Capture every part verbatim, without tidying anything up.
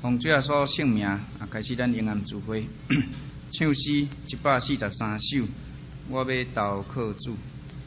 奉主耶稣圣名啊，开始咱迎暗聚会，唱诗一百四十三首，我要投靠主。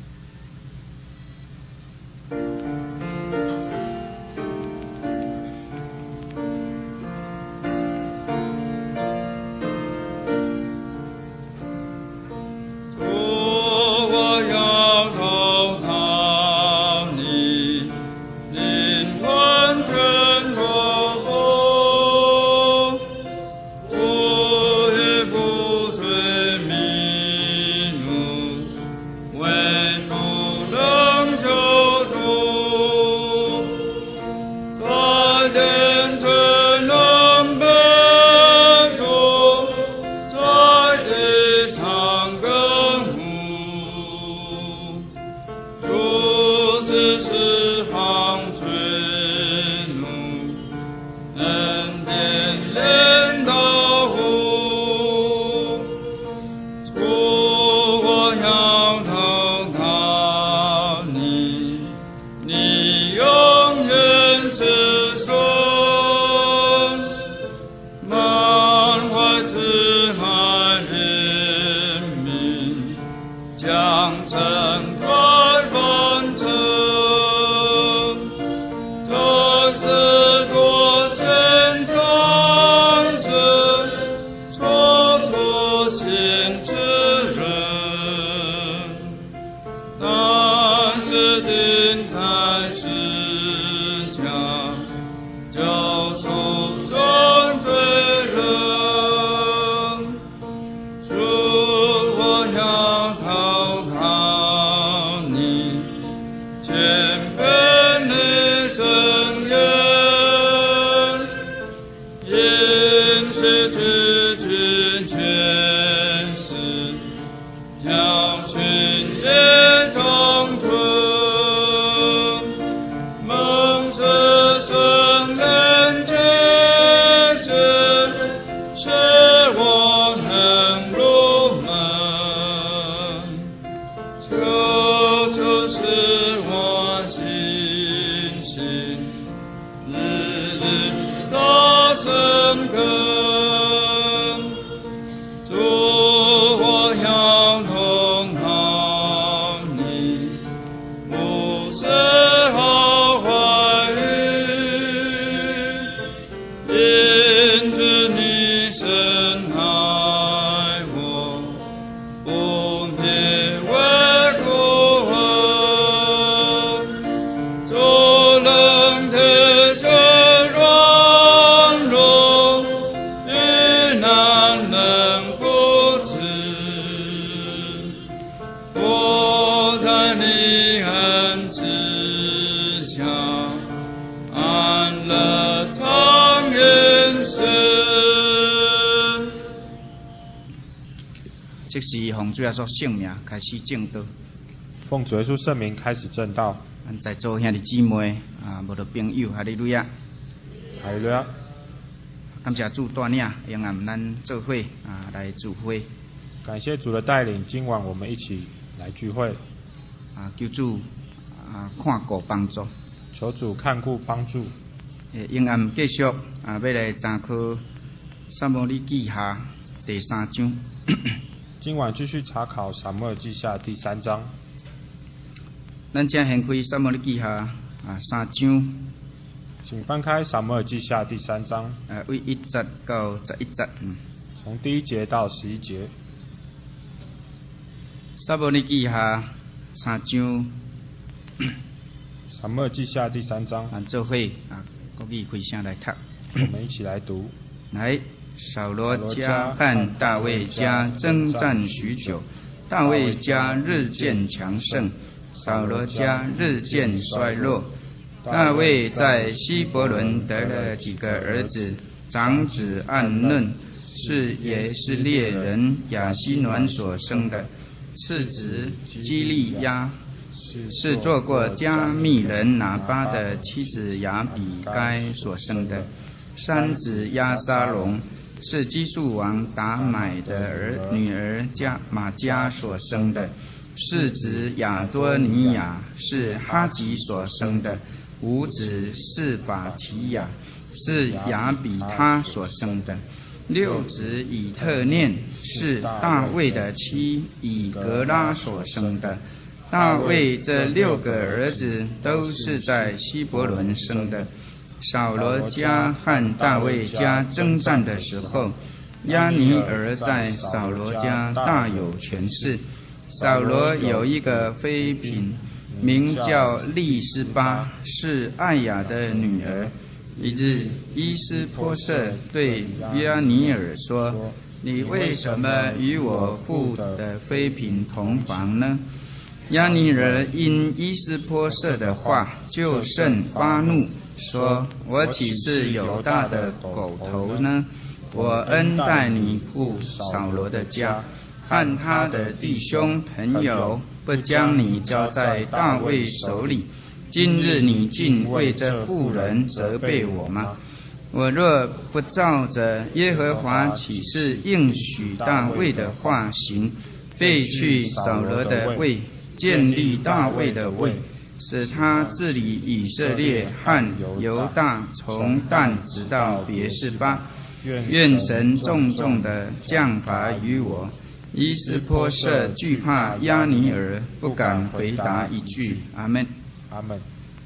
即是奉主耶稣圣名开始正道， 奉主耶稣圣名开始正道。 咱在座兄弟姊妹啊，无着朋友，哈利路亚， 哈利路亚。 感谢主带领，迎暗咱做会啊来聚会。 感谢主的带领，今晚我们一起来聚会。 啊，求主啊看顾帮助， 求主看顾帮助。 诶，迎暗继续啊，要来查考撒母耳记下第三章。 今晚继续查考撒母耳记下第三章。 咱先掀开撒母耳记下啊三章。 请翻开撒母耳记下第三章。 呃，为一节到十一节，嗯。 从第一节到十一节。 撒母耳记下三章。 撒母耳记下第三章。 啊，做伙啊，国语开声来读。 我们一起来读。 来。扫罗家和大卫家征战许久，大卫家日渐强盛，扫罗家日渐衰弱。大卫在希伯伦得了几个儿子，长子暗嫩是也是列人亚希暖所生的，次子基利亚是做过加密人拿巴的妻子亚比该所生的，三子押沙龙是基述王达买的儿女儿加马加所生的，四子亚多尼亚是哈吉所生的，五子是法提亚是亚比他所生的。六子以特念是大卫的妻以格拉所生的。大卫这六个儿子都是在希伯伦生的。扫罗家和大卫家征战的时候，押尼尔在扫罗家大有权势。扫罗有一个妃嫔，名叫利斯巴，是艾雅的女儿。一日，伊斯波瑟对押尼尔说：“你为什么与我父的妃嫔同房呢？”押尼尔因伊斯波瑟的话就甚发怒，说：“我岂是犹大的狗头呢？我恩待你父扫罗的家和他的弟兄朋友，不将你交在大卫手里。今日你竟为这妇人责备我吗？我若不照着耶和华启示应许大卫的话行，废去扫罗的位，建立大卫的位，使他治理以色列和犹大，从但直到别是巴。愿神重重的降罚于我。”伊斯波瑟惧怕押尼尔，不敢回答一句。阿门。 阿门。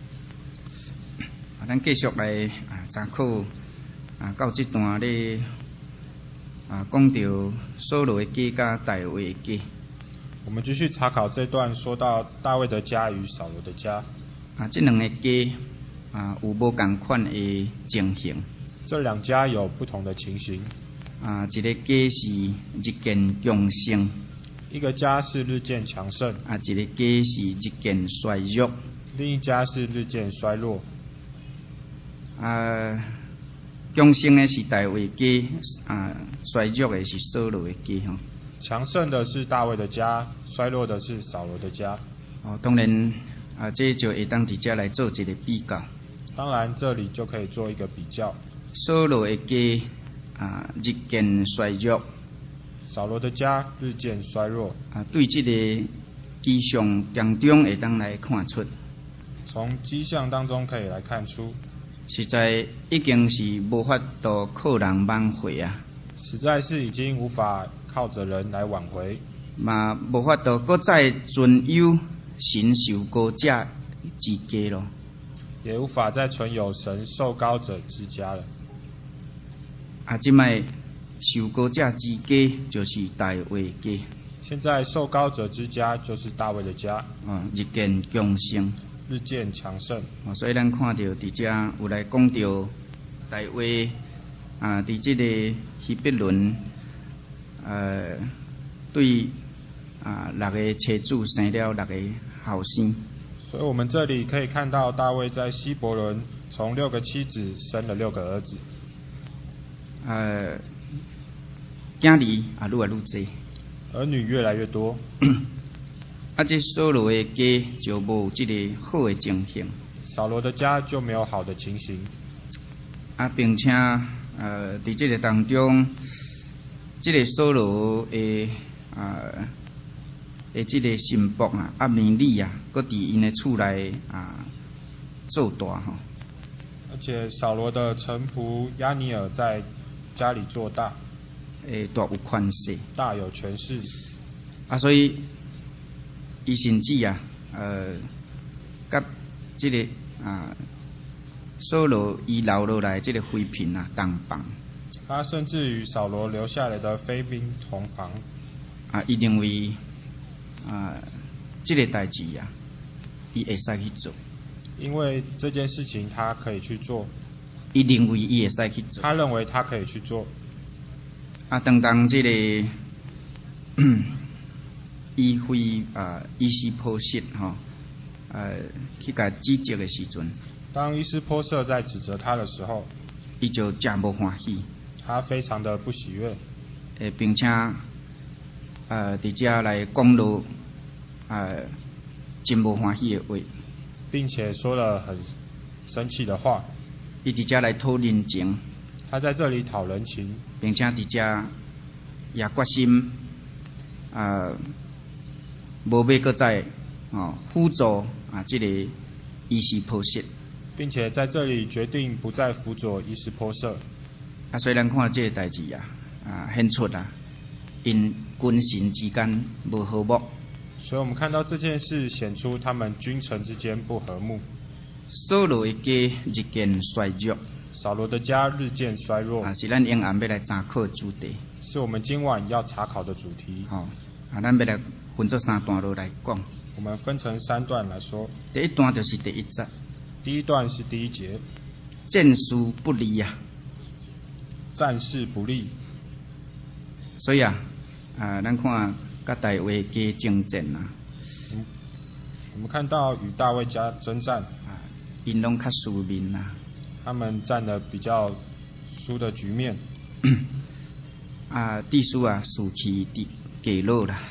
啊，咱继续来啊，查考啊，到这段咧啊，讲到扫罗的家甲大卫的家。 我们继续查考这段，说到大卫的家与扫罗的家。 啊，这两个家啊，有无同款的情形。 这两家有不同的情形。 啊，一个家是日渐强盛， 一个家是日渐强盛； 啊，一个家是日渐衰弱， 另一家是日渐衰落。 啊，强盛的是大卫家，啊，衰弱的是扫罗的家吼。 强盛的是大卫的家，衰落的是扫罗的家。 哦，当然啊，这就会当伫遮来做一个比较。 当然，这里就可以做一个比较。 扫罗的家啊，日渐衰弱； 扫罗的家日渐衰弱。 啊，对这个迹象当中会当来看出。 从迹象当中可以来看出， 实在已经是无法度靠人挽回啊！ 实在是已经无法靠着人来挽回， 嘛无法度搁再存有神受膏者之家咯， 也无法再存有神受膏者之家了。 啊，即卖受膏者之家就是大卫家。 现在受膏者之家就是大卫的家。 啊，日渐强盛。 日渐强盛， 哦，所以咱看到伫遮有来讲到大卫啊，伫即个希伯伦，呃，对啊六个妻子生了六个后生。 所以我们这里可以看到大卫在希伯伦从六个妻子生了六个儿子。 呃，囝儿啊愈来愈多， 儿女越来越多。 啊，这扫罗的家就无这个好的情形。 扫罗的家就没有好的情形。 啊，并且呃，伫这个当中，这个扫罗的呃的这个心腹啊，押尼利啊，搁伫因的厝内啊做大吼。 而且扫罗的臣仆押尼尔在家里做大， 诶，大有权势， 大有权势。 啊，所以。伊甚至啊，呃，甲即、这个啊，扫罗遗留落来即个妃嫔啊同房。 他甚至与扫罗留下来的妃嫔同房。 啊，伊认为啊，即、这个代志啊，伊会使去做。 因为这件事情他可以去做。 伊认为伊会使去做。 他认为他可以去做。 啊，当当即、这个。伊非啊，伊斯波瑟吼，呃，去甲指责的时阵， 当伊斯波瑟在指责他的时候， 伊就真无欢喜， 他非常的不喜悦， 诶，并且呃，伫遮来讲落呃，真无欢喜的话， 并且说了很生气的话。 伊伫遮来讨人情， 他在这里讨人情， 并且伫遮也决心啊。无要搁再哦辅助啊，这个伊斯波瑟， 并且在这里决定不再辅佐伊斯波舍。 啊，所以咱看这个代志啊，啊，显出啊，因君臣之间无和睦。 所以我们看到这件事显出他们君臣之间不和睦。 扫罗的家日渐衰弱。 扫罗的家日渐衰弱。 啊，是咱永暗要来查考的主题。 是我们今晚要查考的主题。 好、哦，啊，咱要来分作三段落来讲。 我们分成三段来说。 第一段就是第一节。 第一段是第一节。 战事不利啊。 战事不利。 所以啊，啊，咱看甲大卫家征战啊。 嗯，我们看到与大卫家征战。 啊，因拢较输面啊。 他们占的比较输的局面。 啊，地书啊，士气低低落啦，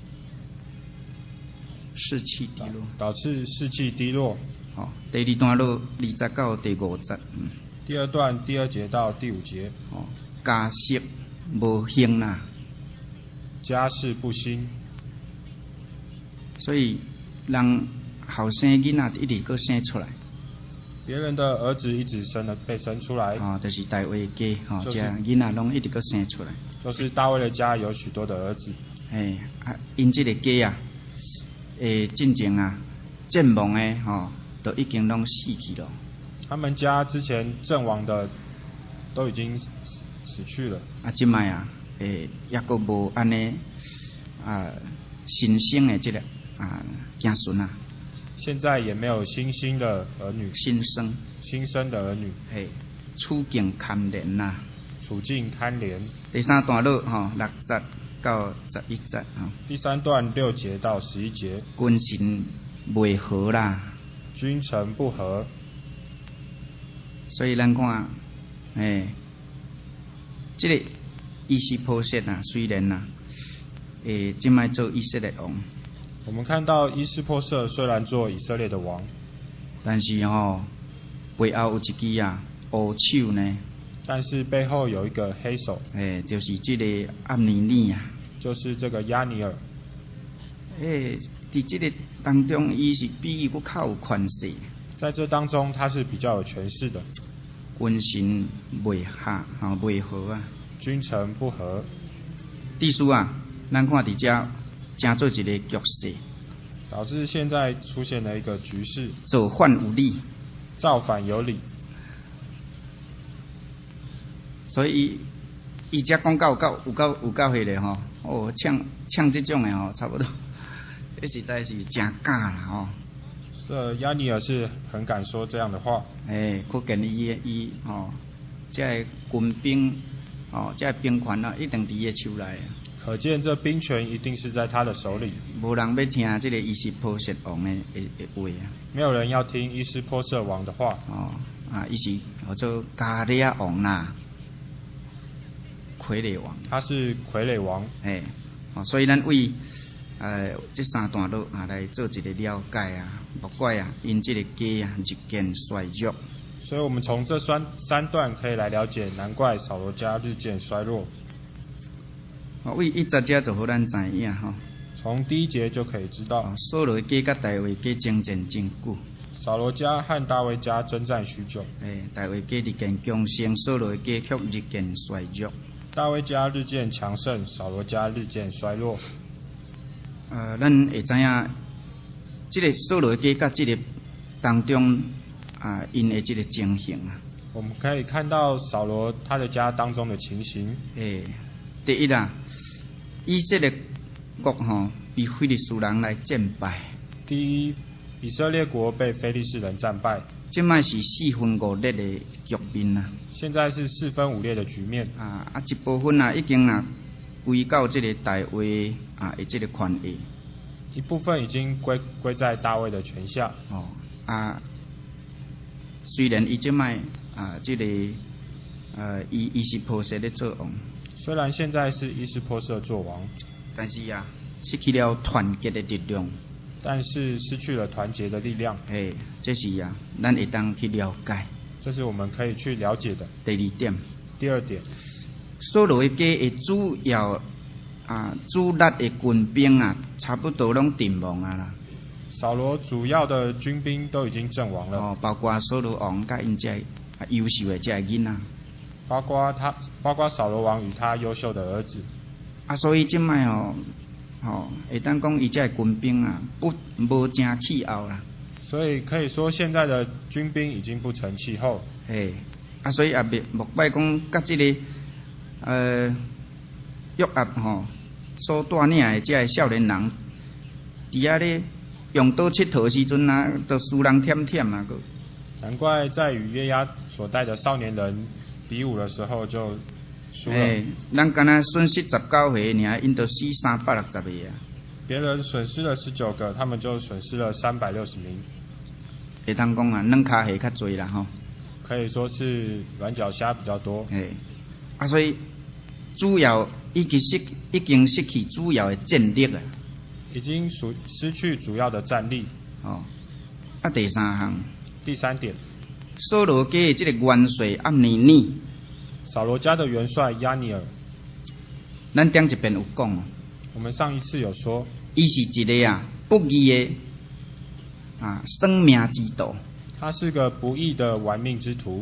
士气低落， 导致士气低落。 好、哦，第二段落二十到第五节，嗯。 第二段第二节到第五节。 哦，家室无兴啦， 家事不兴。 所以人后生囡仔一直搁生出来。 别人的儿子一直生了被生出来。 哦，就是大卫家，哦，这囡仔拢一直搁生出来。 就是大卫的家有许多的儿子。 哎，啊，因这个家啊，诶，进前啊，阵亡的吼、哦，都已经拢死去了。 他们家之前阵亡的都已经死去了。 啊，即摆啊，诶，也阁无安尼啊，新生的这个啊子孙啊。 现在也没有新兴的儿女。 新生。 新生的儿女。 嘿，处境堪怜呐。 处境堪怜。 第三段落吼，六节到十一节吼。 第三段六节到十一节。 君臣袂和啦。 君臣不和。 所以咱看，诶，这个伊斯波设啊，虽然啊，诶，即摆做以色列王。 我们看到伊斯波设虽然做以色列的王， 但是吼、哦，背后有一支啊黑手呢。 但是背后有一个黑手。 诶，就是这个暗尼尼啊。 就是这个亚尼尔。 诶，伫这个当中，伊是比伊佫较有权势。 在这当中，他是比较有权势的。 君臣袂合，吼袂和啊。 君臣不和。 地书啊，咱看伫遮。成做一个局势， 导致现在出现了一个局势。 造反有理， 造反有理。 所以伊遮讲到有够有够有够迄个吼，哦，唱唱这种的吼，差不多，迄实在是真假啦吼。 这亚尼尔是很敢说这样的话。 诶，可见伊伊吼，这军兵哦，这兵权啊，一定伫伊手内。 可见这兵权一定是在他的手里。 无人要听这个伊斯波设王的的话啊。 没有人要听伊斯波设王的话。 哦，啊，伊是叫做加利亚王啦，傀儡王。他是傀儡王。 诶，哦，所以咱为呃这三段落啊来做一个了解啊，莫怪啊，因这个家啊日渐衰弱。 所以我们从这三三段可以来了解，难怪扫罗家日渐衰弱。 哦，为一节节就好咱知影吼。 从第一节就可以知道。 扫罗家甲大卫家征战真久。 扫罗家和大卫家征战许久。 诶，大卫家日渐强盛，扫罗家却日渐衰弱。 大卫家日渐强盛，扫罗家日渐衰落。 呃，咱会知影，这个扫罗家甲这个当中啊，因的这个情形啊。 我们可以看到扫罗他的家当中的情形。 诶，第一啊。以色列国吼被非利士人来战败。 第一，以色列国被非利士人战败。 即摆是四分五裂的局面啊。 现在是四分五裂的局面。 啊啊，一部分啊已经啊归到这个大卫啊的这个权益。 一部分已经归归在大卫的权下。 哦啊，虽然伊即摆啊这个呃伊伊是波设咧做王。 虽然现在是伊斯波设做王， 但是啊，失去了团结的力量。 但是失去了团结的力量。 诶，这是啊，咱会当去了解。 这是我们可以去了解的。 第二点。 第二点。 扫罗家的主要啊主力的军兵啊，差不多拢阵亡啊啦。 扫罗主要的军兵都已经阵亡了， 哦，包括扫罗王甲因这优秀的这囡仔， 包括他，包括扫罗王与他优秀的儿子。 啊，所以即摆哦，吼，会当讲伊这军兵啊，不无正气候啦。 所以可以说，现在的军兵已经不成气候。 嘿，啊，所以也别莫怪讲甲即个呃约押吼所带领的这少年人，伫遐咧用刀佚佗时阵啊，都输人忝忝啊个。 难怪在与约押所带的少年人比武的时候就输了。 诶，咱敢若损失十九回尔，因都死三百六十个啊。 别人损失了十九个，他们就损失了三百六十名。 会当讲啊，软脚虾较侪啦吼。 可以说是软脚虾比较多。 诶，啊，所以主要已经失已经失去主要的战力啊。 已经属失去主要的战力。 哦，啊，第三项。 第三点， 扫罗家的这个元帅阿尼尼， 扫罗家的元帅亚尼尔， 咱顶一遍有讲哦。 我们上一次有说， 伊是一个啊不义的啊生命之徒。 他是个不义的玩命之徒，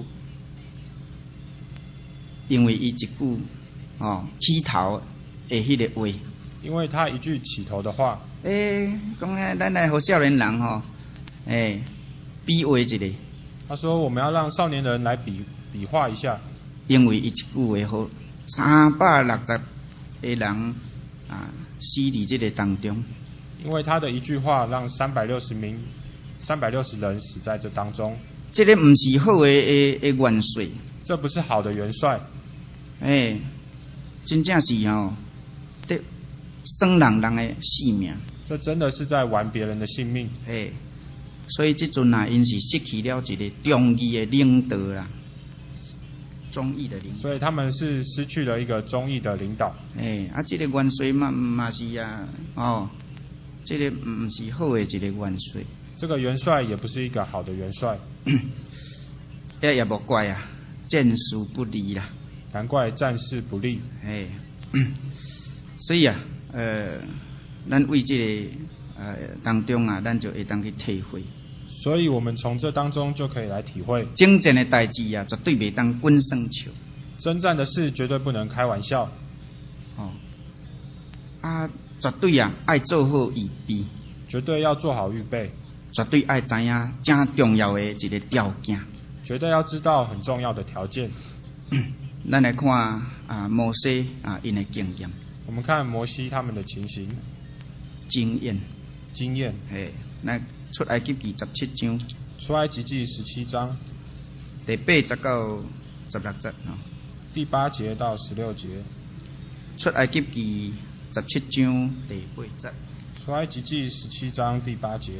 因为伊一句哦起头的迄个话。 因为他一句起头的话。 诶、欸，讲啊，咱来互少年人吼，诶、欸。比划一下， 他说：“我们要让少年人来比比划一下， 因为伊一句话好，三百六十个人啊死伫这个当中。 因为他的一句话，让三百六十名、三百六十人死在这当中。 这个不是好的的的元帅， 这不是好的元帅。 诶、欸，真正是吼，得生人人的性命。 这真的是在玩别人的性命。 诶。”所以即阵啊，因是失去了一个忠义的领导啦，忠义的领导。 所以他们是失去了一个忠义的领导。 诶、欸，啊，即、这个元帅嘛嘛是啊，哦，即、这个唔是好的一个元帅。 这个元帅也不是一个好的元帅。 也也无怪啊，战事不利啦。 难怪战事不利。 诶、欸，所以啊，呃，咱为这个呃当中啊，咱就会当去体会。 所以我们从这当中就可以来体会， 征战的代志啊，绝对袂当滚生笑。 征战的事绝对不能开玩笑。 哦，啊，绝对啊，爱做好预备。 绝对要做好预备。 绝对爱知影正重要的一个条件。 绝对要知道很重要的条件。 咱来看啊，摩西啊，因的经验。 我们看摩西他们的情形。 经验。 经验。 嘿，那出埃及记十七章。 出埃及记十七章。 第八节到十六节哦。 第八节到十六节。 出埃及记十七章第八节。 出埃及记十七章第八节。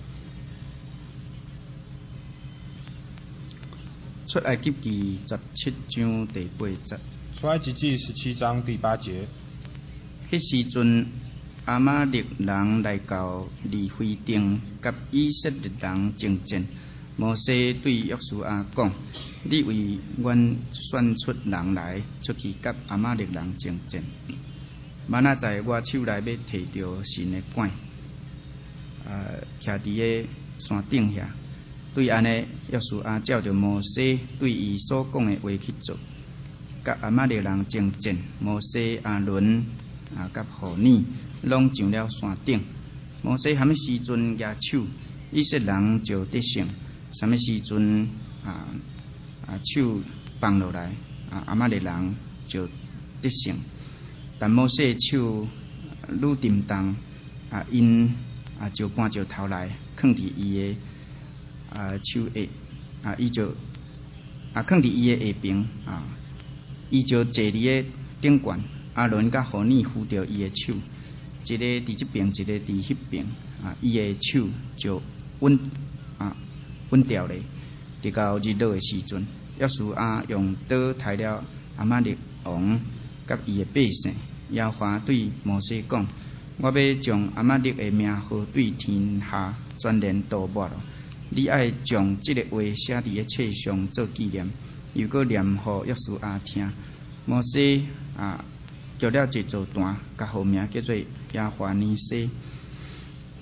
出埃及记十七章第八节。 出埃及记十七章第八节。 迄时阵，亚玛力人来到利非定，甲以色列人征战。摩西对约书亚讲：“你为阮选出人来，出去甲亚玛力人征战。明仔载我手内要摕着神的管，呃，徛伫个山顶遐。对安尼，约书亚照着摩西对伊所讲的话去做，甲亚玛力人征战。摩西、亚伦啊，甲何尼拢上了山顶。摩西什么时阵举手，以色列人就得胜；什么时阵啊啊手放落来，啊亚玛力人就得胜。但摩西手愈沉重，啊因啊就搬就头来，放伫伊的啊手下，啊伊就啊放伫伊的下边，啊伊就坐伫个顶悬。阿伦甲何尼扶着伊的手，一个伫这边，一个伫迄边，啊伊的手就稳啊稳掉咧。直到日落的时阵，约书亚用刀杀了亚玛力王甲伊的百姓。耶和华对摩西讲：“我要将亚玛力的名号对天下全然涂抹了。你爱将这个话写伫个册上做纪念，又搁念互约书亚听。”摩西啊，叫了一座坛，甲号名叫做耶和华尼西。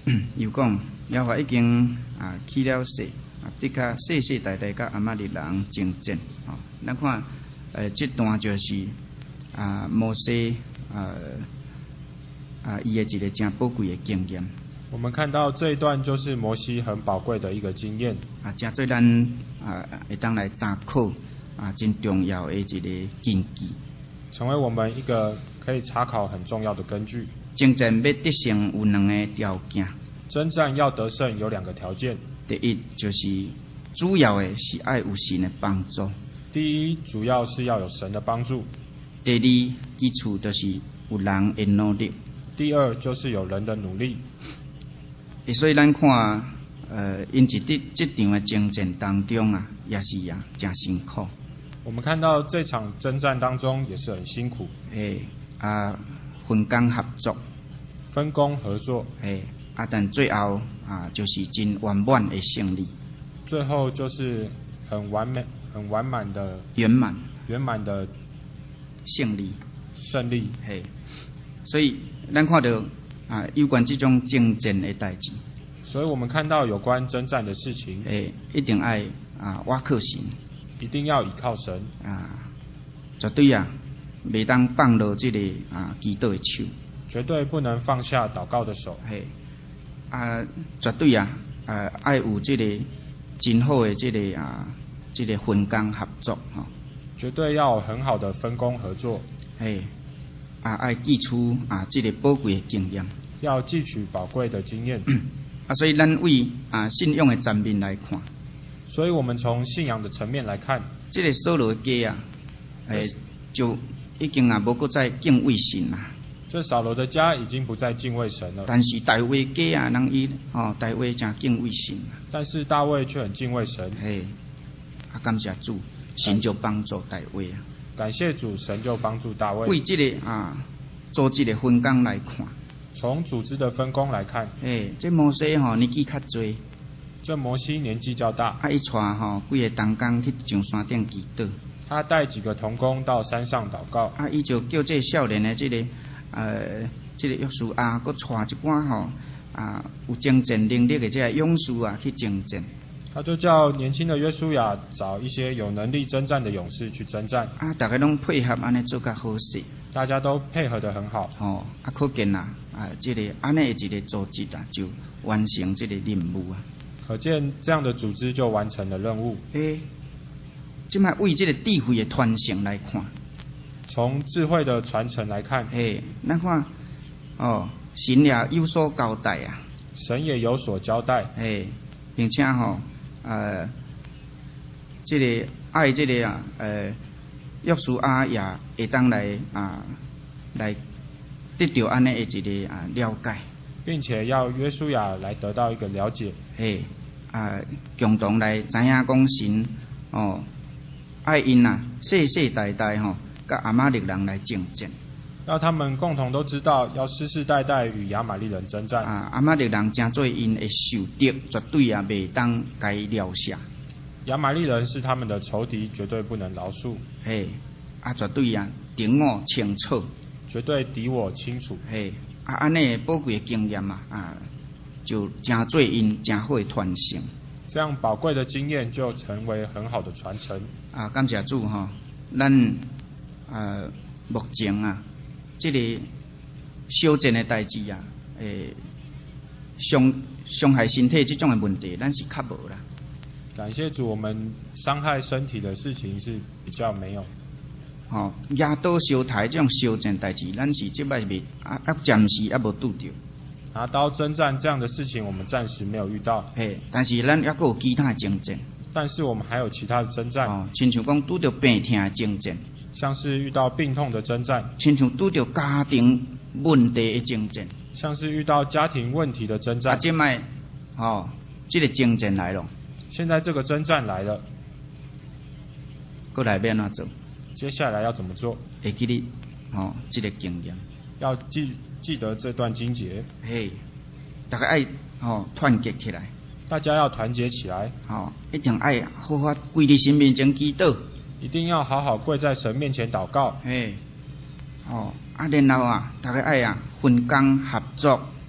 又讲耶和华已经啊起了誓，啊，的确世世代代甲阿玛力人征战。哦，咱看，呃，这段就是啊摩西啊啊伊的一个真宝贵的经验。 我们看到这一段就是摩西很宝贵的一个经验， 啊，真做咱啊会当来参考啊真重要的一个根基， 成为我们一个可以查考很重要的根据。 征战要得胜有两个条件， 征战要得胜有两个条件， 第一就是主要的是爱有神的帮助， 第一主要是要有神的帮助， 第二基础就是有人的努力， 第二就是有人的努力。 所以咱看，呃，因一这这场的征战当中啊，也是啊，真辛苦。 我们看到这场征战当中也是很辛苦， 诶啊，分工合作， 分工合作， 诶啊，但最后啊，就是真圆满的胜利。 最后就是很完美、很完满的圆满、 圆满的胜利、 胜利。 嘿，所以咱看到啊，有关这种征战的代志， 所以我们看到有关征战的事情， 诶，一定爱啊，倚靠神， 一定要倚靠神啊，绝对啊，袂当放落这个啊祈祷的手， 绝对不能放下祷告的手。 嘿，啊，绝对啊，呃，爱有这个真好的这个啊，这个分工合作吼， 绝对要有很好的分工合作， 嘿，啊，爱记出啊这个宝贵的经验。 要汲取宝贵的经验， 啊，所以咱为啊信仰的层面来看， 所以我们从信仰的层面来看， 这个扫罗的家啊，诶，就已经啊无搁再敬畏神啦。 这扫罗的家已经不再敬畏神了， 但是大卫家啊，人伊哦，大卫真敬畏神啊。 但是大卫却很敬畏神， 嘿，啊，感谢主，神就帮助大卫啊。 感谢主，神就帮助大卫。 为这个啊，做这个分工来看。 从组织的分工来看， 诶，这摩西吼年纪较侪， 这摩西年纪较大， 啊，伊带吼几个同工去上山顶祈祷， 他带几个同工到山上祷告， 啊，伊就叫这少年的这个呃，这个约书亚，佮带一寡吼啊有征战能力的这个勇士啊去征战， 他就叫年轻的约书亚找一些有能力征战的勇士去征战， 啊，大家拢配合安尼做较好势。 大家都配合得很好， 哦，啊，可见啊，啊，这个安尼的一个组织啊，就完成这个任务啊。 可见这样的组织就完成了任务。 诶，即摆为这个智慧的传承来看， 从智慧的传承来看， 诶，咱看哦，神也有所交代啊。 神也有所交代， 诶，并且吼、哦，呃，这个爱这个啊，呃。约书亚也会当来啊，来得到安尼的一个啊了解， 并且要约书亚来得到一个了解， 嘿啊，共同来知影讲神哦，爱因啊世世代代吼，甲阿玛力人来征战， 要他们共同都知道要世世代代与亚玛力人征战。 啊，阿玛力人真做因的仇敌，绝对也袂当该料下。 亚玛力人是他们的仇敌，绝对不能饶恕。 嘿，啊，绝对啊，敌我清楚。 绝对敌我清楚。 嘿，啊，安尼宝贵的经验啊，啊，就真做因真好的传承。 这样宝贵的经验就成为很好的传承。 啊，感谢主哈，咱呃目前啊，这个小战的代志啊，诶，伤伤害身体这种的问题，咱是较无啦。 感谢主，我们伤害身体的事情是比较没有。 吼，压倒烧台这种烧战代志，咱是即摆未啊啊，暂时也无拄着。 拿刀征战这样的事情，我们暂时没有遇到。 嘿，但是咱还有其他的征战。 但是我们还有其他的征战。 哦，亲像讲拄着病痛的征战， 像是遇到病痛的征战， 亲像拄着家庭问题的征战， 像是遇到家庭问题的征战。 啊，即摆哦，这个征战来了。 现在这个征战来了， 过来要安怎做？ 接下来要怎么做？ 会记得哦，这个经验， 要记记得这段经节。 嘿，大家爱哦团结起来， 大家要团结起来， 哦，一定爱好好跪伫神面前祈祷， 一定要好好跪在神面前祷告。 嘿，哦，啊，然后啊，大家爱啊分工合作，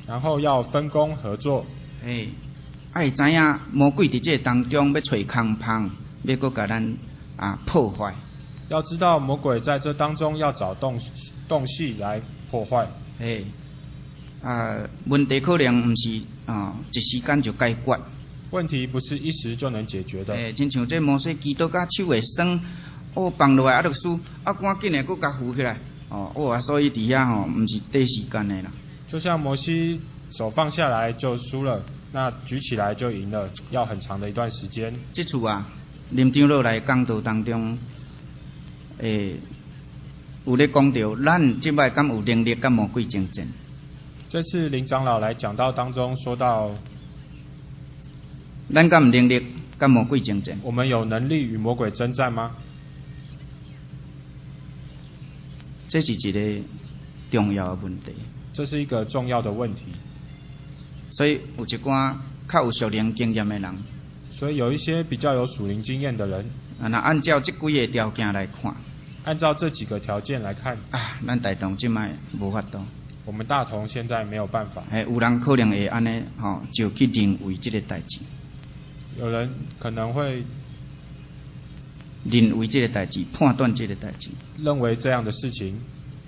然后要分工合作。 哎，爱知影魔鬼伫这当中要找空隙，要搁甲咱啊破坏。 要知道魔鬼在这当中要找洞洞隙来破坏。 哎，啊，问题可能毋是啊一时间就解决。 问题不是一时就能解决的。 哎，亲像这摩西基督甲手会酸，哦放落来啊，就输，啊赶紧的搁甲扶起来，哦，哇，所以伫遐吼，毋是短时间的啦。 就像摩西手放下来就输了，那举起来就赢了，要很长的一段时间。 这次啊，林长老来讲道当中，诶、欸，有咧讲到，咱即摆敢有能力甲魔鬼争战？ 这次林长老来讲道当中说到， 咱敢有能力甲魔鬼争战？ 我们有能力与魔鬼征战吗？ 这是一个重要的问题。 这是一个重要的问题。 所以有一寡较有属灵经验的人， 所以有一些比较有属灵经验的人， 啊，那按照这几个条件来看， 按照这几个条件来看， 啊，咱大同即摆无法度。 我们大同现在没有办法。 哎，有人可能会安尼吼，就去认为这个代志。 有人可能会认为这个代志，判断这个代志， 认为这样的事情。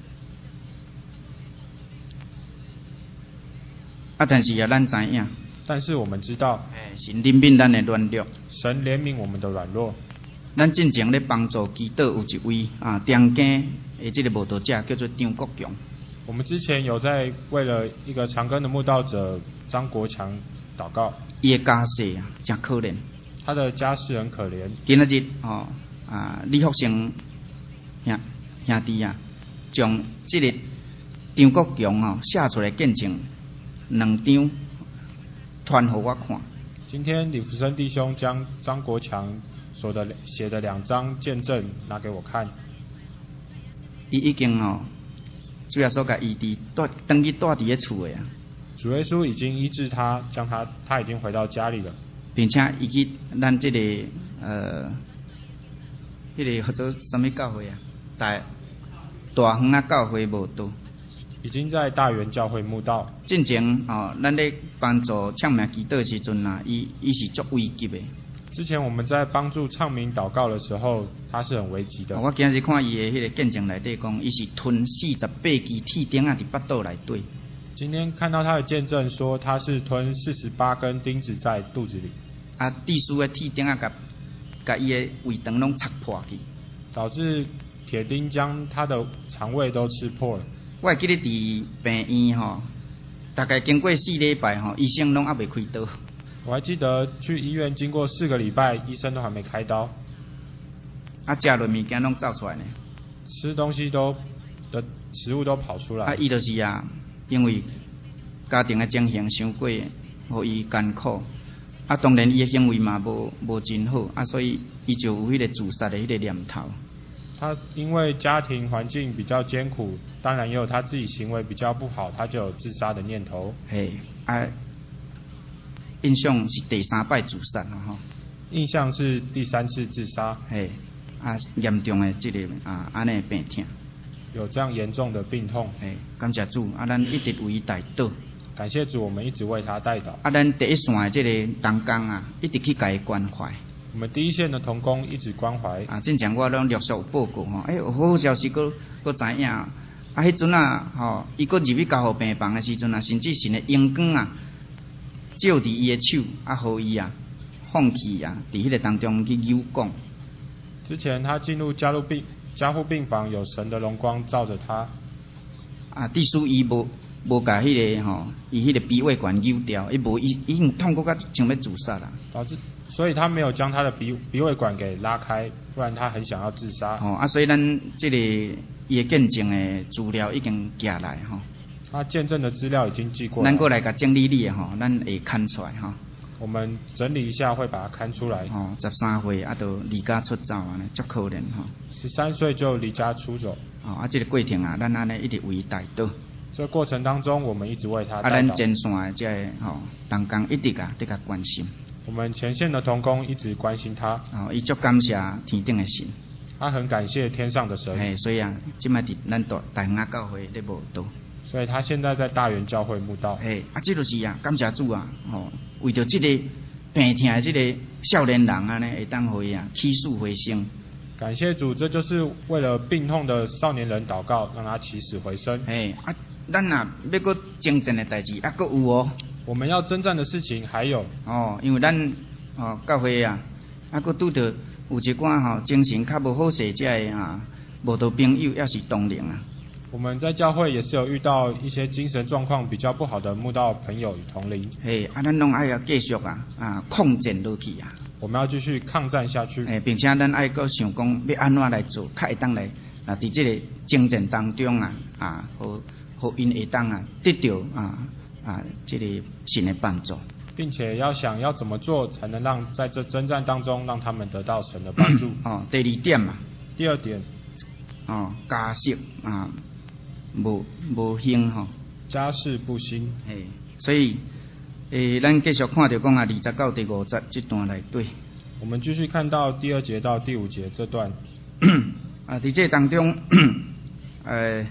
啊，但是也咱知影， 但是我们知道， 哎，神怜悯咱的软弱， 神怜悯我们的软弱。 咱进前咧帮助基督有一位啊，中间的这个慕道者叫做张国强。 我们之前有在为了一个长庚的慕道者张国强祷告。 伊的家世啊，真可怜。 他的家世很可怜。 今仔日哦啊，李福成兄兄弟啊，将这个张国强哦写出来见证两张，传互我看。 今天李福生弟兄将张国强所的写的两张见证拿给我看。 伊已经哦，主要说甲医治，带等于带伫咧厝诶啊。 主耶稣已经医治他，将他他已经回到家里了， 并且伊去咱这个呃，迄、那个叫做什么教会啊？大大园啊教会无道。 已经在大园教会慕道。 进前哦，咱咧帮助唱名祈祷的时阵啊，伊伊是足危急的。 之前我们在帮助唱名祷告的时候，他是很危急的。 我今日看伊的迄个见证内底讲，伊是吞四十八支铁钉啊，伫腹肚内底。 今天看到他的见证说，他是吞四十八根钉子在肚子里。 啊，地书的铁钉啊，甲甲伊的胃肠拢插破去， 导致铁钉将他的肠胃都吃破了。 我会记得伫病院吼，大概经过四礼拜吼，医生拢还未开刀。 我还记得去医院经过四个礼拜，医生都还没开刀。 啊，食落物件拢走出来呢。 吃东西都的食物都跑出来。 啊，伊就是啊，因为家庭的情形伤过，互伊艰苦。啊，当然伊的行为嘛无无真好，啊，所以伊就有迄个自杀的迄个念头。 他因为家庭环境比较艰苦，当然也有他自己行为比较不好，他就有自杀的念头。 嘿，啊，印象是第三摆自杀咯吼。 印象是第三次自杀。 嘿，啊，严重的这个啊安尼病痛。 有这样严重的病痛。 嘿，感谢主，啊，咱一直为伊代祷。 感谢主，我们一直为他代祷。 啊，咱第一线的这个同工啊，一直去甲伊关怀。 我们第一线的同工一直关怀。 啊，之前我拢陆续有报告吼，哎、欸，有好消息，搁搁知影。啊，迄阵啊，吼，伊搁入去交互病房的时阵啊，甚至神的阳光啊，照伫伊的手，啊，互伊啊，放弃啊，伫迄个当中去有讲。 之前他进入加入病加护病房，有神的荣光照着他。 啊，地书伊无无甲迄个吼，伊迄个鼻胃管扭掉，伊无伊已经痛苦到想要自杀啦。 导致，所以他没有将他的鼻鼻胃管给拉开，不然他很想要自杀。 哦，啊，所以咱这个伊的见证的资料已经寄来吼。 他见证的资料已经寄过来。 咱过来甲整理理的吼，咱会看出来吼。 我们整理一下，会把它看出来。 哦，十三岁啊，都离家出走啊，足可怜吼。 十三岁就离家出走。 哦，啊，这个过程啊，咱安尼一直为伊代祷。 这个过程当中，我们一直为他代祷。 啊，咱前线的这个吼，同工一直啊，伫甲关心。 我们前线的同工一直关心他。 哦，伊足感谢天顶的神。 他很感谢天上的神。 哎，所以啊，即摆伫咱大大园教会咧无道。 所以他现在在大园教会慕道。 嘿，啊，这就是啊，感谢主啊，吼、哦，为着这个病痛的这个少年人啊呢，会当互伊啊起死回生。 感谢主，这就是为了病痛的少年人祷告，让他起死回生。 嘿，啊，咱啊要搁征战的代志，啊，搁有哦。 我们要征战的事情还有。 哦，因为咱哦教会啊，啊，搁拄着有一寡吼、哦、精神较无好势，这个啊无道朋友也是同龄啊。 我们在教会也是有遇到一些精神状况比较不好的慕道朋友与同龄。 嘿，啊，咱拢爱要继续啊啊抗战落去啊。 我们要继续抗战下去。 诶，并且咱爱搁想讲要安怎来做，较会当来啊，伫这个征战当中啊啊，互互因会当啊得到啊啊这个神的帮助， 并且要想要怎么做才能让在这征战当中让他们得到神的帮助。 哦，第二点嘛。 第二点。 哦，家室啊无无兴吼。 家事不兴。 嘿，所以。诶，咱继续看到讲啊，二十到第五节这段内底， 我们继续看到第二节到第五节这段。 啊，伫这当中，呃，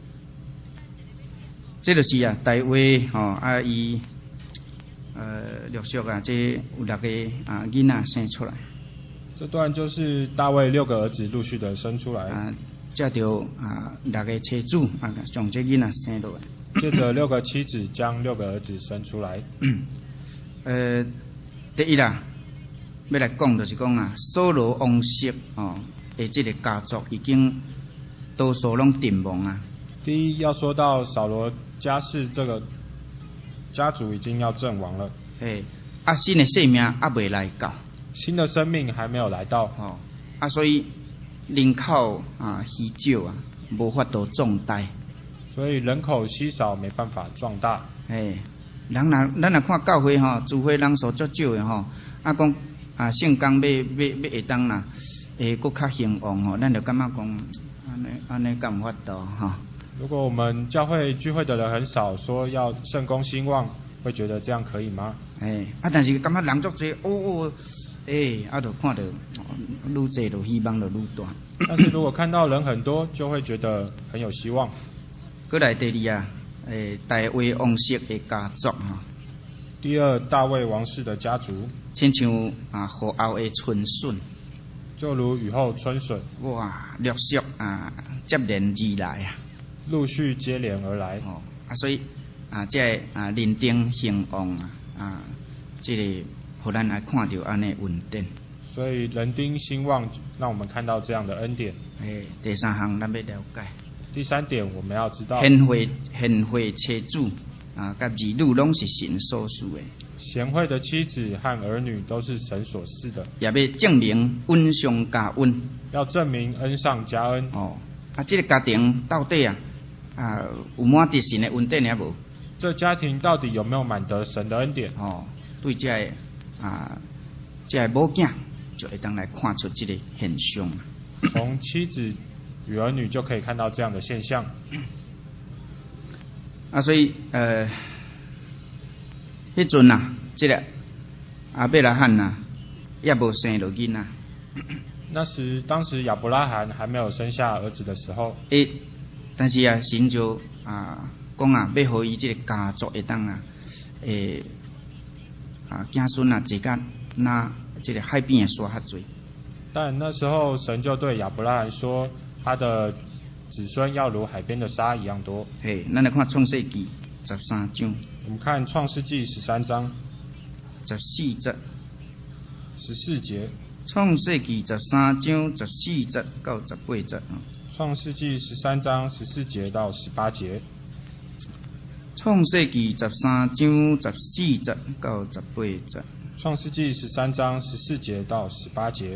这就是啊，大卫吼啊，伊呃陆续啊，这有六个啊囡仔生出来。 这段就是大卫六个儿子陆续的生出来。 啊，接着啊六个妻子啊，将这囡仔生落来。 接着六个妻子将六个儿子生出来。 呃，第一啦，要来讲就是讲啊，扫罗王室哦，诶，这个家族已经多数拢阵亡啊。 第一要说到扫罗家世这个家族已经要阵亡了。 诶，啊，新的生命还未来到， 新的生命还没有来到。 哦，啊，所以人口啊稀少啊，无法度壮大。 所以人口稀少，没办法壮大。 哎，人若咱若看教会吼，聚会人数足少的吼，啊讲啊圣工要要要会当啦，会搁较兴旺吼，咱就感觉讲安尼安尼干法度吼。 如果我们教会聚会的人很少，说要圣工兴旺，会觉得这样可以吗？ 哎，啊但是感觉人足多，哦哦，哎，啊就看到愈济就希望就愈大。 但是如果看到人很多，就会觉得很有希望。 过来第二啊，诶，大卫王室的家族哈。 第二，大卫王室的家族， 亲像啊雨后的春笋， 就如雨后春笋， 哇，陆续啊接连而来啊， 陆续接连而来。 哦，啊，所以啊，这啊人丁兴旺啊，啊，这个互咱来看到安尼稳定。 所以人丁兴旺，让我们看到这样的恩典。 诶，第三项咱要了解。 第三点，我们要知道， 贤惠贤惠妻子啊，甲儿女拢是神所赐的。 贤惠的妻子和儿女都是神所赐的， 也要证明恩上加恩。 要证明恩上加恩。 哦，啊，这个家庭到底啊啊有满得神的恩典也无？ 这家庭到底有没有满得神的恩典？ 哦，对这个啊这个某囝就会当来看出这个现象。 从妻子与儿女就可以看到这样的现象。 啊，所以呃，迄阵啊，这个阿伯拉罕呐，也无生落囡仔。 那时，当时亚伯拉罕还没有生下儿子的时候， 诶，但是啊，神就啊讲啊，要互伊这个家族会当啊，诶啊子孙啊，坐甲那这个海边的沙较侪。 但那时候神就对亚伯拉罕说，他的子孙要如海边的沙一样多。 嘿，咱来看创世纪十三章。 我们看创世纪十三章十四节。 十四节。 创世纪十三章十四节到十八节。 创世纪十三章十四节到十八节。 创世纪十三章十四节到十八节。 创世纪十三章十四节到十八节。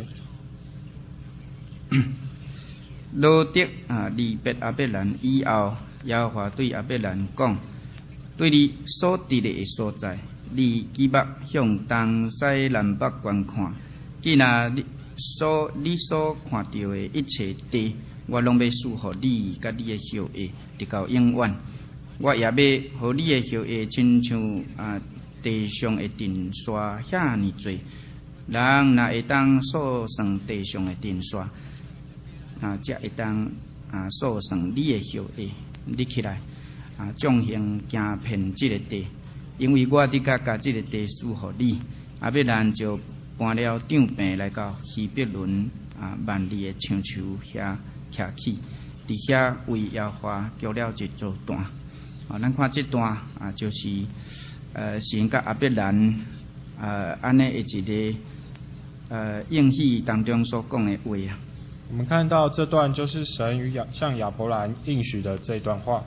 罗德啊，离别阿伯兰以后，耶和华对阿伯兰讲：对你所伫的所在，你举目向东西南北观看，既然你所你所看到的一切地，我拢要赐予你甲你的后裔，直到永远。我也要互你的后裔，亲像啊地上的尘沙遐尼多。人若会当数算地上的尘沙，啊，才会当啊数算你的后裔。你起来， 啊种行行遍这个地，因为我伫甲甲这个地赐互你，阿必然就搬了长病来到希伯伦啊万里的长丘遐徛起，伫遐为耶和华筑了一座坛。啊，咱看这段啊，就是呃神甲阿必然呃安尼一个呃应许当中所讲的话啊。 我们看到这段就是神与亚向亚伯兰应许的这段话。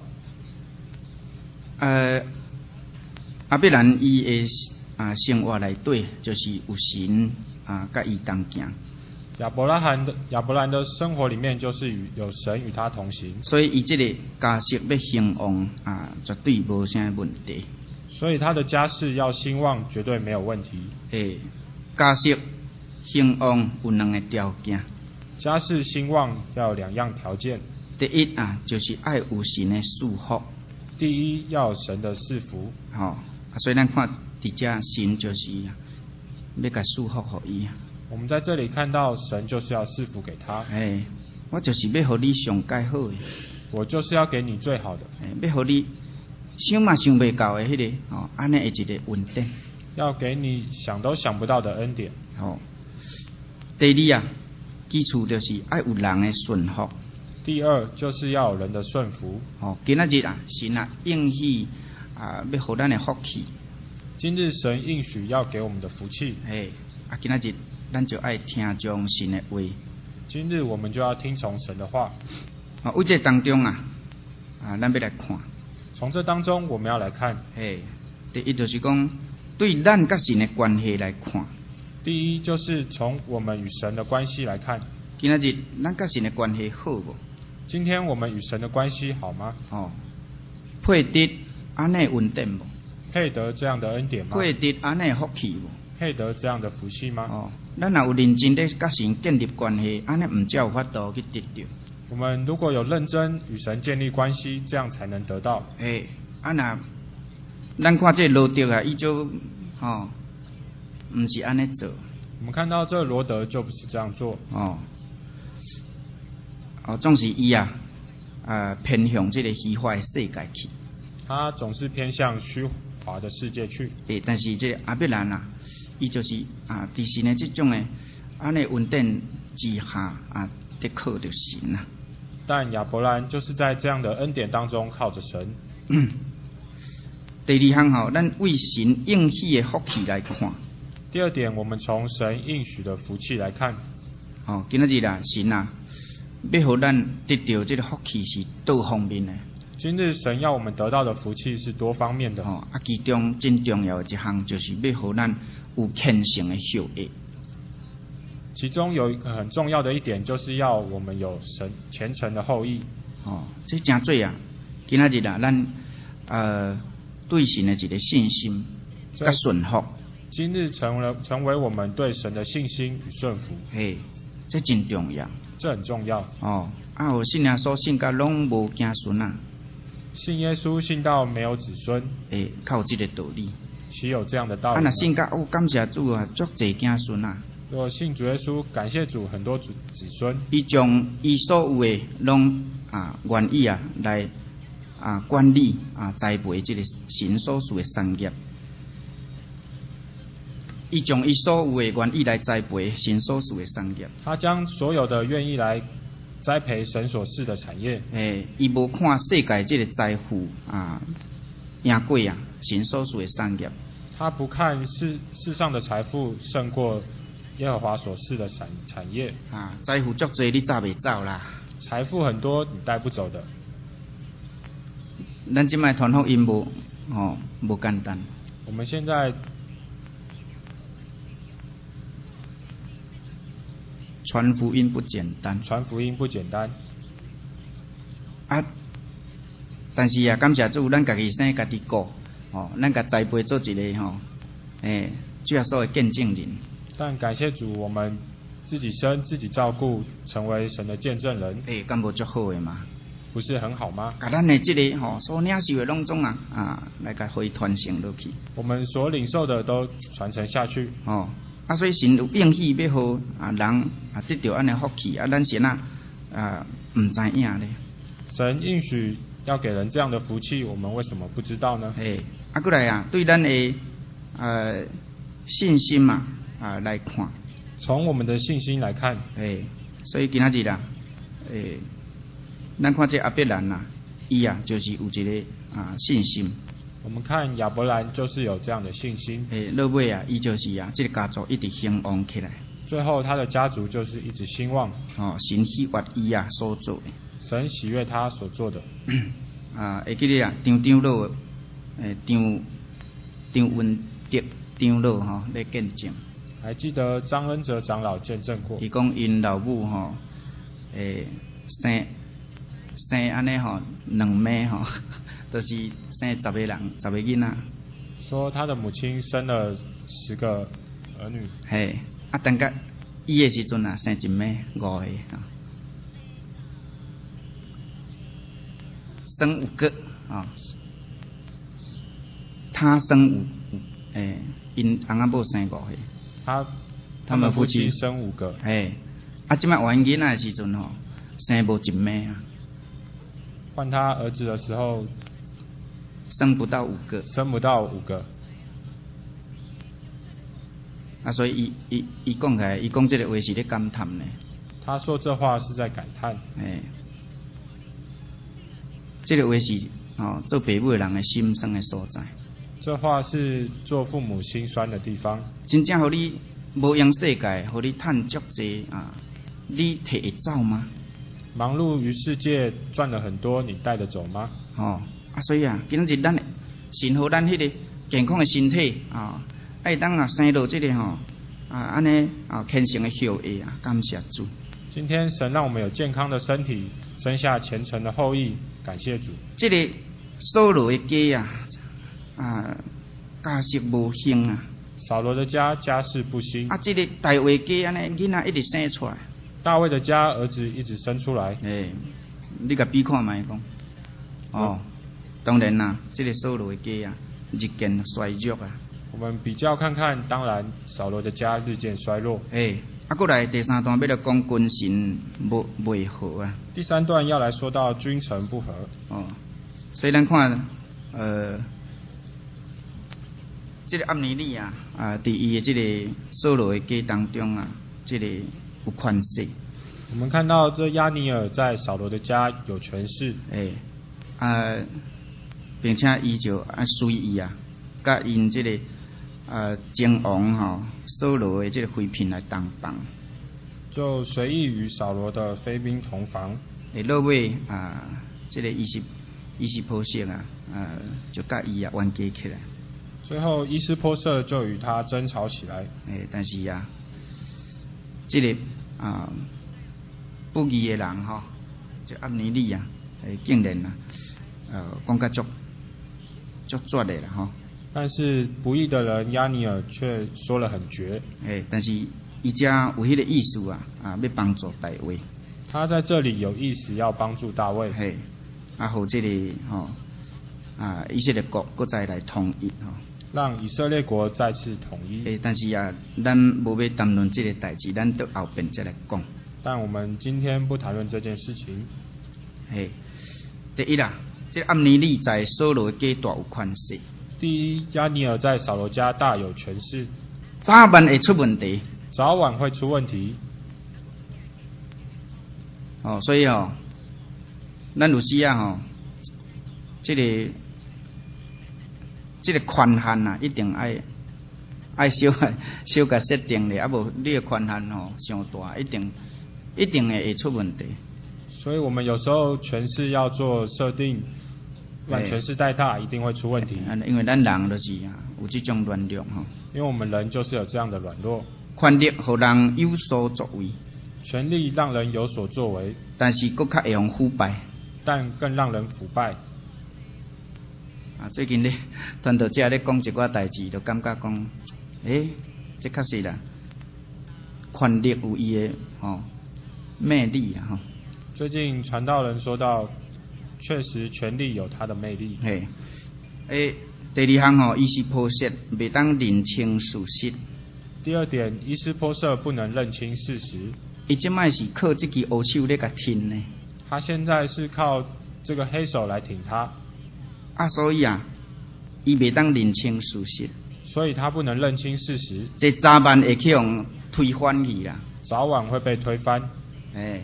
呃，阿必然伊的啊生活内底就是有神啊甲伊同行。 亚伯拉罕的亚伯兰的生活里面就是与有神与他同行， 所以伊这个家室要兴旺啊，绝对无啥问题。 所以他的家世要兴旺，绝对没有问题。 诶，家室兴旺有两个条件。 家世兴旺要有两样条件。 第一啊，就是爱有神的祝福。 第一要有神的赐福。 吼、哦，所以咱看伫遮神就是要甲祝福互伊。 我们在这里看到神就是要赐福给他。 诶，我就是要互你上介好的。 我就是要给你最好的。 诶，要互你想嘛想袂到的迄、那个哦，安尼的一个稳定。 要给你想都想不到的恩典。 哦，第二啊。基础就是爱有人的顺服。 第二就是要有人的顺服。 哦，今仔日啊，神啊应许啊，要互咱的福气。 今日神应许要给我们的福气。 诶，啊，今仔日咱就爱听从神的话。 今日我们就要听从神的话。 啊，为这当中啊，啊，咱要来看。 从这当中我们要来看。 诶，第一就是讲对咱甲神的关系来看。 第一就是从我们与神的关系来看。 今仔日咱甲神的关系好无？ 今天我们与神的关系好吗？ 哦，配得安尼稳定无？ 配得这样的恩典吗？ 配得安尼福气无？ 配得这样的福气吗？ 哦，咱若有认真咧甲神建立关系，安尼毋才有法度去得到。 我们如果有认真与神建立关系，这样才能得到。 诶，啊那，咱看这罗德啊，伊就吼。唔是安尼做。 我们看到这罗德就不是这样做。 哦，哦，总是伊啊，呃，偏向这个虚华的世界去。 他总是偏向虚华的世界去。 诶，但是这个阿必然啊，伊就是啊，伫神的这种的安尼稳定之下啊，得靠着神啊。 但亚伯兰就是在这样的恩典当中靠着神。 嗯、第二项吼，咱为神应许的福气来看。 第二点，我们从神应许的福气来看。 哦，今仔日啦，神啊，要互咱得到这个福气是多方面的。 今日神要我们得到的福气是多方面的。 哦，啊，其中真重要的一项就是要互咱有虔诚的效益。 其中有一个很重要的一点，就是要我们有神虔诚的后裔。 哦，这真多啊！今仔日啦，咱呃对神的一个信心甲顺服。 今日成了成为我们对神的信心与顺服。 嘿，这真重要。 这很重要。 哦，啊，有信耶稣信甲拢无子孙啊。 信耶稣信到没有子孙。 诶，靠这个道理。 岂有这样的道理？ 啊，若信甲哦，感谢主啊，足侪子孙啊。 若信主耶稣，感谢主，很多子子孙。 伊将伊所有的拢啊愿意啊来啊管理啊栽培这个神所属的产业。伊将伊所有的愿意来栽培神所属的产业。 他将所有的愿意来栽培神所赐的产业。 诶，伊无看世界这个财富啊赢过啊神所属的产业。 他不看世世上的财富胜过耶和华所赐的产产业。 啊，财富足多，你早袂走啦。 财富很多，你带不走的。 咱即摆传福音无哦无简单。 我们现在传福音不简单， 传福音不简单啊！但是啊，感谢主，咱家己生家己顾，哦，咱甲栽培做一个吼，诶，主要所谓见证人。 但感谢主，我们自己生自己照顾，成为神的见证人。 诶，敢无足好诶嘛？ 不是很好吗？ 甲咱的这个吼所领受的拢总啊啊，来甲互伊传承落去。 我们所领受的都传承下去。 哦。啊，所以神有应许要互啊人得到安尼福气，啊，咱先啊啊毋知影咧。 神应许要给人这样的福气，我们为什么不知道呢？ 诶，啊，过来啊，对咱的呃信心嘛啊来看， 从我们的信心来看， 诶，所以今仔日啦，诶，咱看这阿伯兰呐，伊啊就是有一个啊信心。 我们看亚伯兰就是有这样的信心。 诶，落尾啊，伊就是啊，这个家族一直兴旺起来。 最后，他的家族就是一直兴旺。 哦，神喜悦伊啊所做的。 神喜悦他所做的。 啊，会记得啊，张长老，诶，张张文德长老吼来见证。 还记得张恩哲长老见证过。 伊讲因老母吼，诶，生生安尼吼，两妹吼，都、就是生十个人，十个囡仔。 说他的母亲生了十个儿女。 嘿，啊，等个伊的时阵啊，生一妹五个啊。生五个啊，他生五，诶，因翁仔某生五个， 他他们夫妻生五个， 诶，啊，即摆换囡仔的时阵吼，生无一妹啊， 换他儿子的时候， 生不到五个， 生不到五个， 啊，所以伊伊伊讲起来，伊讲这个话是咧感叹呢。 他说这话是在感叹， 诶。这个话是哦，做父母的人的心酸的所在。 这话是做父母心酸的地方。 真正互你无用世界，互你赚足济啊，你摕会走吗？ 忙碌于世界赚了很多，你带得走吗？ 哦，啊，所以啊，今日咱神互咱迄个健康的身体啊，爱当啊生落这个吼啊安尼啊虔诚的后裔啊，感谢主。 今天神让我们有健康的身体，生下虔诚的后裔。感谢主。 这个扫罗的家啊，啊，家室无兴啊。 扫罗的家家世不兴。 啊，这个大卫家安尼囡仔一直生出来。 大卫的家儿子一直生出来。 诶，你甲比看卖讲。哦，当然啦，这个扫罗的家啊，日渐衰弱啊。 我们比较看看，当然扫罗的家日渐衰落。 诶。啊，过来第三段要来讲君臣不袂和啊。 第三段要来说到君臣不和。 哦，所以咱看，呃，这个暗尼利啊，啊，伫伊的这个扫罗的家当中啊，这个有权势。 我们看到这亚尼尔在扫罗的家有权势。 诶，啊，并且伊就啊随意啊，甲因这个。呃，前王吼扫罗的这个妃嫔来同房， 就随意与扫罗的妃嫔同房。 诶，落尾啊，这个伊是伊是波色啊，呃，就甲伊啊冤家起来。 最后伊斯波瑟就与他争吵起来。 诶，但是啊，这个啊不义的人吼，就暗尼利啊，诶，竟然啊，呃，讲甲足足绝的啦吼。 但是不义的人亚尼尔却说了很绝。 诶，但是伊家有迄个意思啊，啊，要帮助大卫。 他在这里有意思要帮助大卫。 嘿，啊，互这个吼、哦、啊，以色列国搁再来统一吼。 让以色列国再次统一。 诶，但是啊，咱无要谈论这个代志，咱到后边再来讲。 但我们今天不谈论这件事情。 嘿，第一啦，这暗尼利在扫罗家大有权势。 第一，亚尼尔在扫罗家大有权势， 早晚会出问题， 早晚会出问题。 哦，所以哦，咱有时啊吼，这个这个权限啊，一定爱爱小小个设定咧，啊无你的权限吼上大，一定一定会会出问题。 所以我们有时候权势要做设定。让权势太大，一定会出问题。 因为咱人就是啊，有这种软弱哈。 因为我们人就是有这样的软弱。 权力让人有所作为， 权力让人有所作为， 但是更较会用腐败， 但更让人腐败。 啊，最近咧，传道者咧讲一寡代志，就感觉讲，诶、欸，这确实啦，权力有伊的吼魅力啦吼。 最近传道人说到。确实，权力有它的魅力。 嘿，诶，第二项吼，伊是破设，未当认清事实。 第二点，伊斯波瑟不能认清事实。 伊即摆是靠这支乌手咧甲听呢。 他现在是靠这个黑手来挺他。 啊，所以啊，伊袂当认清事实。 所以他不能认清事实。 这早晚会去用推翻去啦。 早晚会被推翻。 哎，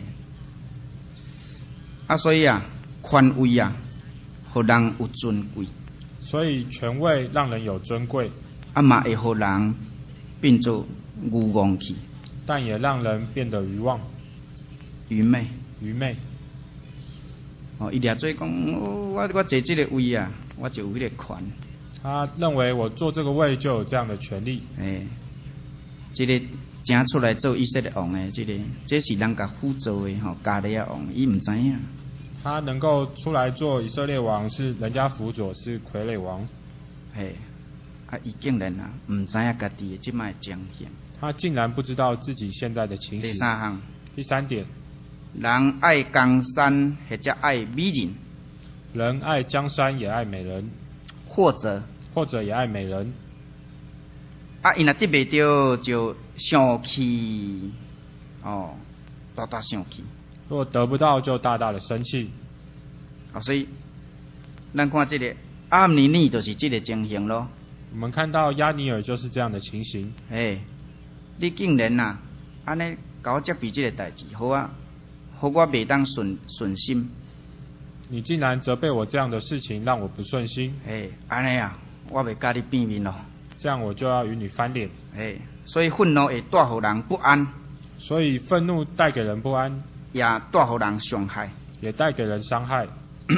啊，所以啊，权威啊，互人有尊贵。 所以权位让人有尊贵。 啊嘛会互人变做愚妄去。 但也让人变得愚妄。 愚昧。 愚昧。 哦，伊掠做讲，我我坐这个位啊，我就有迄个权。 他认为我坐这个位就有这样的权利。 哎，这个正出来做以色列王的，这个这是人家辅助的吼，加利亚王，伊唔知影。 他能够出来做以色列王，是人家辅佐，是傀儡王。 嘿，啊，伊竟然啊，唔知影家己的即摆情形。 他竟然不知道自己现在的情形。 第三项。 第三点。 人爱江山，或者爱美人。 人爱江山，也爱美人。 或者。 或者也爱美人。 啊，伊若得袂到就生气，哦，大大生气。 如果得不到就大大的生气。 啊，所以咱看这个阿尼尼就是这个情形咯。 我们看到亚尼尔就是这样的情形。 哎，你竟然啊，安尼甲我责备这个代志，好啊，好我袂当顺顺心。 你竟然责备我这样的事情，让我不顺心。 哎，安尼啊。我袂甲你变面咯， 这样我就要与你翻脸。 哎，所以愤怒会带予人不安， 所以愤怒带给人不安， 也带予人伤害， 也带给人伤害。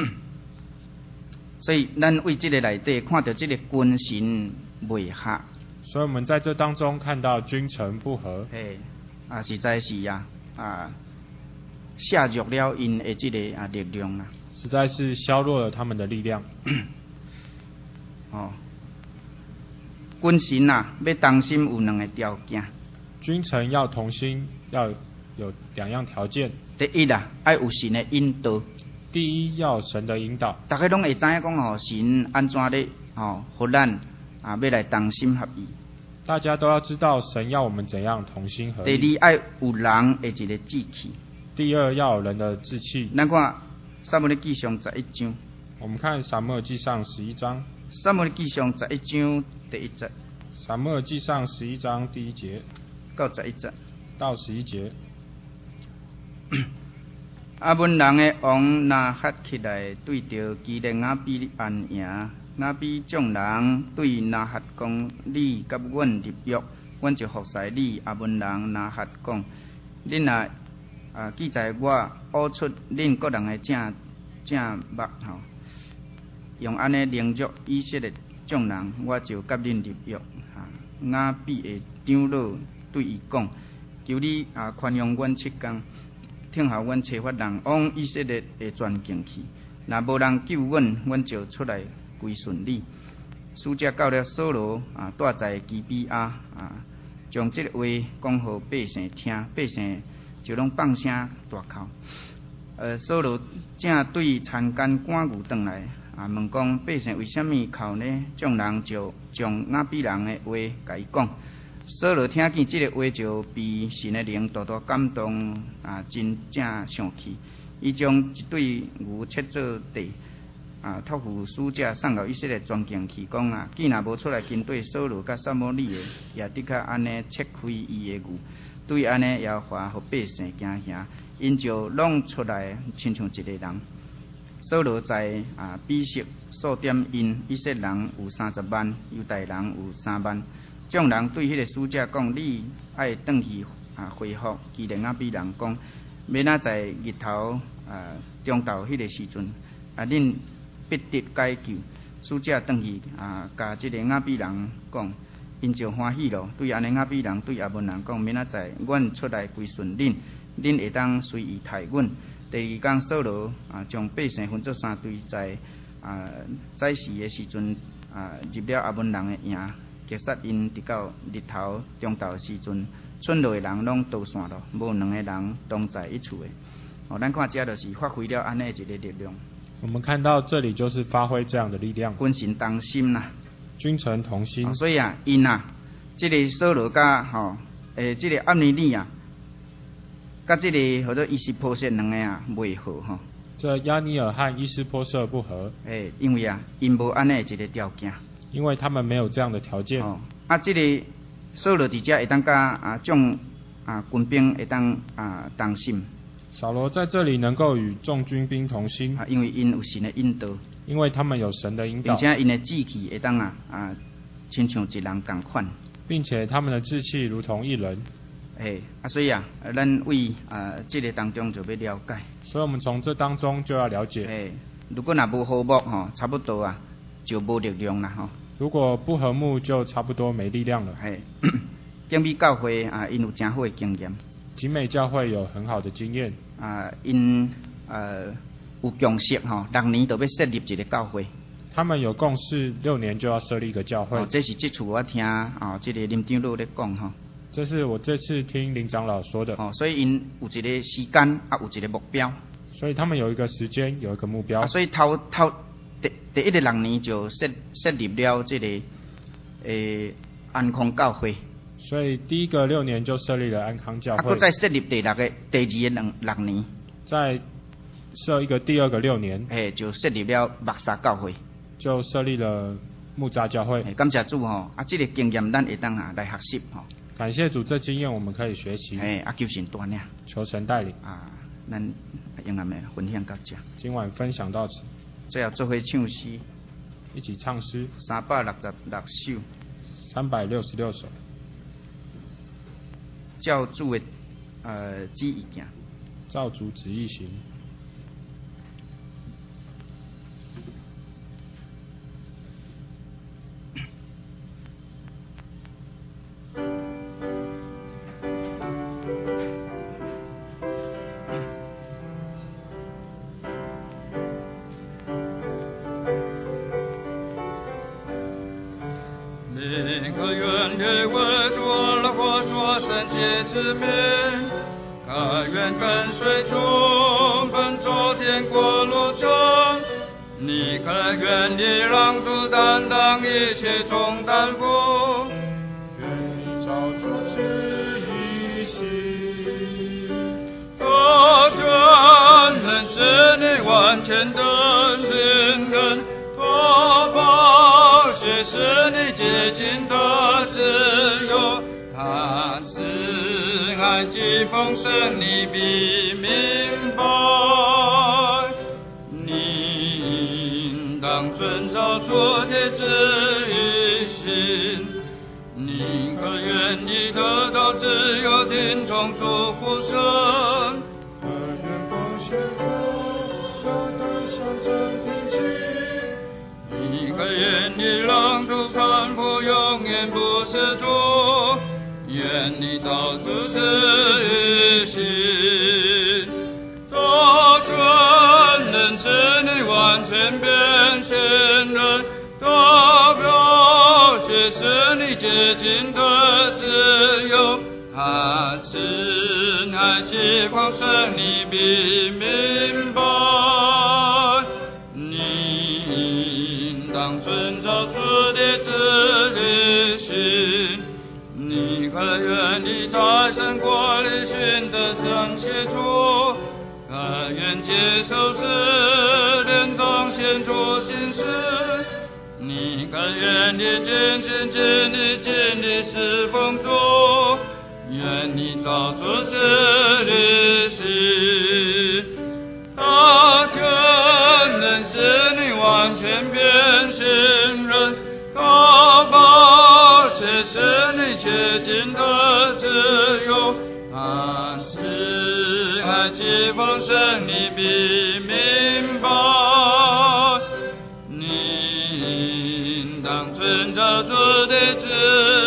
所以咱为这个内底看到这个君臣袂合， 所以我们在这当中看到君臣不和。 哎，啊实在是呀，啊削弱了因的这个啊力量啦， 实在是削弱了他们的力量。 哦，君臣呐、啊，要同心有两个条件。 君臣要同心，要有两样条件。 第一啊，爱有神的引导。 第一，要有神的引导。 大家拢会知影讲吼，神安怎咧吼，互咱啊要来同心合意。 大家都要知道神要我们怎样同心合意。 第二，爱有人的一个志气。 第二，要有人的志气。 咱看撒母耳记上十一章。 我们看撒母耳记上十一章。 撒母耳记上十一章第一节。 撒母耳记上十一章第一节到十一节。 到十一节。 阿门人的王拿哈起来对着基列雅比安营，雅比众人对拿哈讲：你甲阮立约，阮就服侍你。阿门人拿哈讲：恁若啊记在我挖出恁个人的正正目吼。用安尼凌辱以色列众人，我就甲恁立约。啊，雅比的长老对伊讲：求你啊宽容阮七天，听候阮找法人往以色列的全境去。若无人救阮，阮就出来归顺你。使者到了扫罗啊，住在基比亚啊，将这个话讲互百姓听，百姓就拢放声大哭。呃，扫罗正对参干赶牛转来。啊！问讲百姓为什么哭呢？众人就将雅比人的话甲伊讲。扫罗听见这个话，就被神的灵大大感动，啊，真正生气。伊将一对牛切做地，啊，托付使者送到以色列全境去，讲啊，既然无出来跟对扫罗甲撒母耳的，也的确安尼切开伊的牛，对安尼耶和华互百姓惊吓，因就拢出来，亲像一个人。扫罗在啊比色数点因，以色列人有三十万，犹大人有三万。众人对迄个使者讲：你爱转去啊回复基列雅比人讲，明仔在日头啊中昼迄个时阵啊，恁必得解救。使者转去啊，甲即个雅比人讲，因就欢喜咯。对安尼雅比人对阿门人讲：明仔载阮出来归顺恁，恁会当随意待阮。第二天，扫罗啊，将百姓分作三队，在啊早时的时阵啊，入了阿门人的营，击杀因，直到日头中昼的时阵，村落的人拢逃散了，无两个人同在一处的。哦，咱看这就是发挥了安尼一个力量。 我们看到这里就是发挥这样的力量。 君臣同心呐、啊， 君臣同心。 哦、所以啊，因啊，这个扫罗甲吼，诶、哦，这个暗尼利啊。甲即个或者伊是破线两个啊，袂好吼。 这亚尼尔和伊斯波设不和， 诶，因为啊，因无安尼一个条件。 因为他们没有这样的条件。 哦，啊，这个扫罗伫遮会当甲啊众啊军兵会当啊同心。 扫罗在这里能够与众军兵同心， 啊，因为因有神的引导， 因为他们有神的引导， 并且因的志气会当啊啊，亲像一人共款， 并且他们的志气如同一人。 诶，啊，所以啊，咱为啊这个当中就要了解。 所以我们从这当中就要了解。 诶，如果若无和睦吼，差不多啊，就无力量啦吼。 如果不和睦，就差不多没力量了。 嘿，景美教会啊，因有真好的经验。 景美教会有很好的经验。 啊，因呃有共识吼，六年就要设立一个教会。 他们有共识，六年就要设立一个教会。 哦，这是这次我听啊，这个林长老咧讲吼。 这是我这次听林长老说的。 哦，所以因有一个时间啊，有一个目标。 所以他们有一个时间，有一个目标。 啊，所以头头。第第一个六年就设设立了这个诶安康教会， 所以第一个六年就设立了安康教会。 啊，再设立第六个第二个六六年， 再设一个第二个六年， 诶，就设立了木沙教会， 就设立了木栅教会。 感谢主吼，啊，这个经验咱会当啊来学习吼。 感谢主，这经验我们可以学习。 诶，啊，求神带领， 求神带领。 啊，咱用阿妹分享到这。 今晚分享到此。 最后做伙唱诗， 一起唱诗， 三百六十六首， 三百六十六首， 照主的呃旨意行， 照主旨意行。 之名，甘愿跟随主奔走天国路程。你可愿意让主担当一切重担负？愿意照主旨意行。他全能是你完全的信任，他宝血是你洁净的自由。他是爱既丰盛，你必明白。你应当遵照主的旨意行。你可愿意得到自由，听从主呼声？可愿奉献主，要得享真平静？你可愿意让主看不永远不失主？愿你照主旨意行，他全能使你完全变现人，他表却使你洁净的自由，他慈爱既丰盛，你必明白。你应当遵照主的旨意行。你可愿意在神国里寻得神协助？可愿接受试炼当献出心事？你可愿意尽心尽力尽力侍奉主？愿你照主旨意行。他全能使你完全变现人，他宝血使你洁净的自由，他是爱既丰盛，你必明白。你应当遵照主的旨